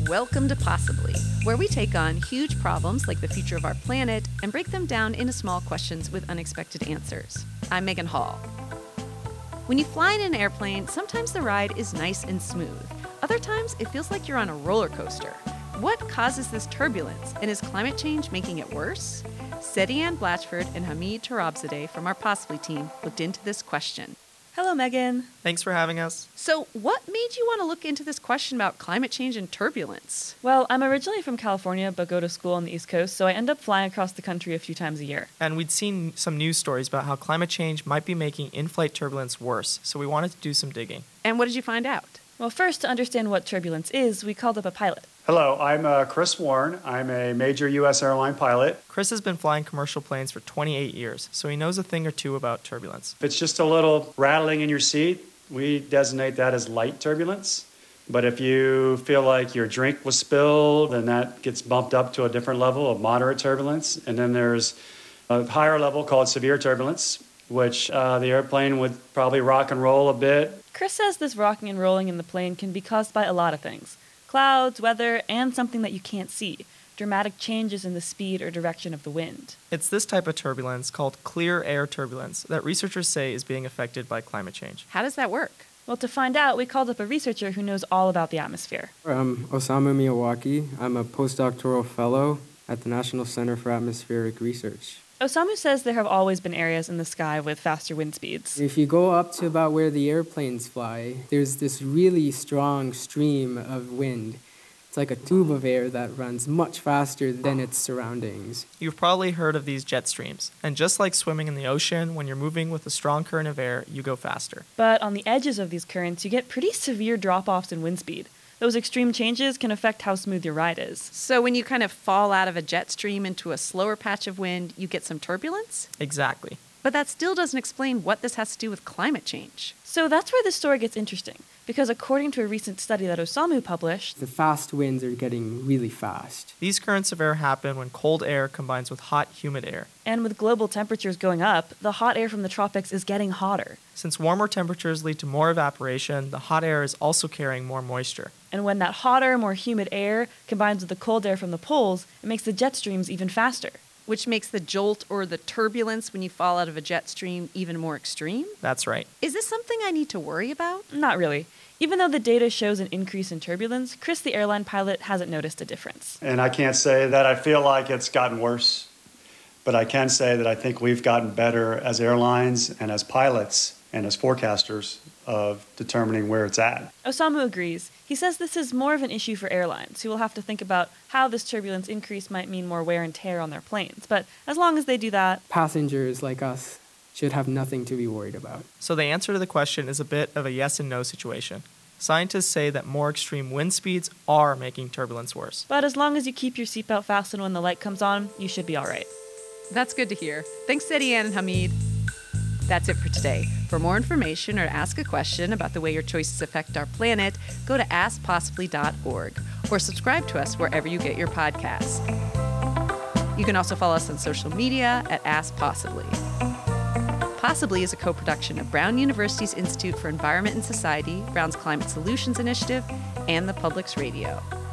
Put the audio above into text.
Welcome to Possibly, where we take on huge problems like the future of our planet and break them down into small questions with unexpected answers. I'm Megan Hall. When you fly in an airplane, sometimes the ride is nice and smooth. Other times, it feels like you're on a roller coaster. What causes this turbulence, and is climate change making it worse? Seti-Ann Blatchford and Hamid Tarabzadeh from our Possibly team looked into this question. Hello, Megan. Thanks for having us. So, what made you want to look into this question about climate change and turbulence? Well, I'm originally from California, but go to school on the East Coast, so I end up flying across the country a few times a year. And we'd seen some news stories about how climate change might be making in-flight turbulence worse, so we wanted to do some digging. And what did you find out? Well, first, to understand what turbulence is, we called up a pilot. Hello, I'm Chris Warren. I'm a major U.S. airline pilot. Chris has been flying commercial planes for 28 years, so he knows a thing or two about turbulence. If it's just a little rattling in your seat, we designate that as light turbulence. But if you feel like your drink was spilled, then that gets bumped up to a different level of moderate turbulence. And then there's a higher level called severe turbulence, which the airplane would probably rock and roll a bit. Chris says this rocking and rolling in the plane can be caused by a lot of things. Clouds, weather, and something that you can't see. Dramatic changes in the speed or direction of the wind. It's this type of turbulence, called clear air turbulence, that researchers say is being affected by climate change. How does that work? Well, to find out, we called up a researcher who knows all about the atmosphere. I'm Osamu Miyawaki. I'm a postdoctoral fellow at the National Center for Atmospheric Research. Osamu says there have always been areas in the sky with faster wind speeds. If you go up to about where the airplanes fly, there's this really strong stream of wind. It's like a tube of air that runs much faster than its surroundings. You've probably heard of these jet streams, and just like swimming in the ocean, when you're moving with a strong current of air, you go faster. But on the edges of these currents, you get pretty severe drop-offs in wind speed. Those extreme changes can affect how smooth your ride is. So when you kind of fall out of a jet stream into a slower patch of wind, you get some turbulence? Exactly. But that still doesn't explain what this has to do with climate change. So that's where this story gets interesting, because according to a recent study that Osamu published, The fast winds are getting really fast. These currents of air happen when cold air combines with hot, humid air. and with global temperatures going up, the hot air from the tropics is getting hotter. Since warmer temperatures lead to more evaporation, the hot air is also carrying more moisture. And when that hotter, more humid air combines with the cold air from the poles, it makes the jet streams even faster. Which makes the jolt or the turbulence when you fall out of a jet stream even more extreme? That's right. Is this something I need to worry about? Not really. Even though the data shows an increase in turbulence, Chris, the airline pilot, hasn't noticed a difference. And I can't say that I feel like it's gotten worse, but I can say that I think we've gotten better as airlines and as pilots and as forecasters of determining where it's at. Osamu agrees. He says this is more of an issue for airlines, who will have to think about how this turbulence increase might mean more wear and tear on their planes. But as long as they do that, Passengers like us should have nothing to be worried about. So the answer to the question is a bit of a yes and no situation. Scientists say that more extreme wind speeds are making turbulence worse. but as long as you keep your seatbelt fastened when the light comes on, you should be all right. That's good to hear. Thanks, Seti-Ann and Hamid. That's it for today. For more information or to ask a question about the way your choices affect our planet, go to askpossibly.org or subscribe to us wherever you get your podcasts. You can also follow us on social media at Ask Possibly. Possibly is a co-production of Brown University's Institute for Environment and Society, Brown's Climate Solutions Initiative, and the Public's Radio.